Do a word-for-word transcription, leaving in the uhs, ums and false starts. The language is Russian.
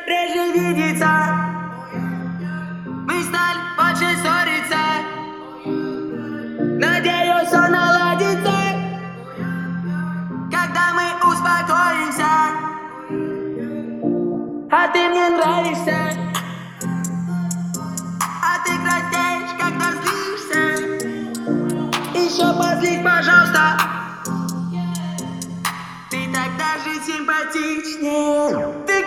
реже видеться. Мы стали больше ссориться. Надеюсь, все наладится, когда мы успокоимся. А ты мне нравишься. А ты краснеешь, когда злишься. Еще позлить, пожалуйста. Ты так даже симпатичнее. Ты